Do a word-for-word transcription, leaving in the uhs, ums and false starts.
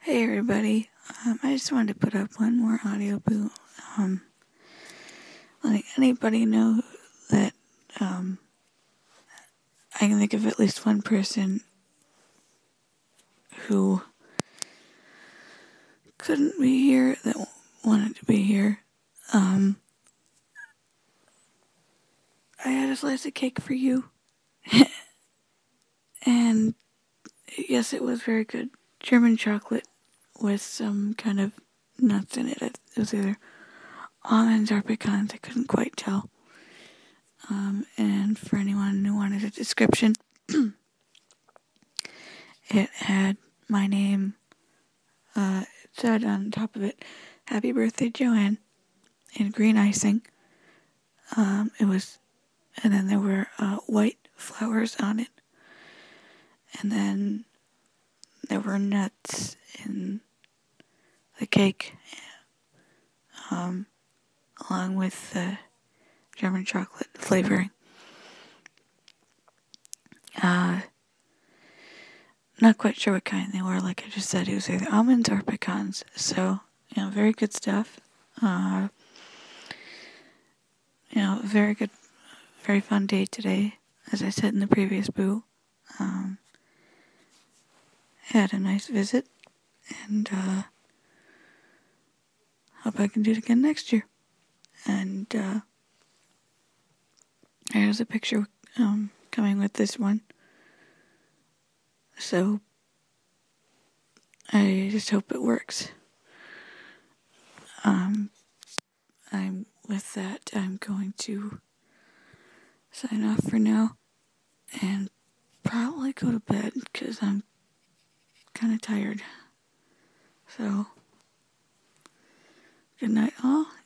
Hey everybody, um, I just wanted to put up one more audio boot. Um, letting anybody know that um, I can think of at least one person who couldn't be here that w- wanted to be here. Um, I had a slice of cake for you, and yes, it was very good. German chocolate with some kind of nuts in it. It was either almonds or pecans. I couldn't quite tell. Um, and for anyone who wanted a description, it had my name. Uh, it said on top of it, "Happy Birthday, Joanne," in green icing. Um, it was, and then there were uh, white flowers on it, and then there were nuts in the cake, um, along with the German chocolate flavoring. Uh, not quite sure what kind they were. Like I just said, it was either almonds or pecans. So, you know, very good stuff. Uh, you know, very good, very fun day today. As I said in the previous boo, um, had a nice visit, and uh, hope I can do it again next year. And uh, there's a picture um, coming with this one. So I just hope it works. Um, I'm with that. I'm going to sign off for now and probably go to bed because I'm kind of tired. So good night, all.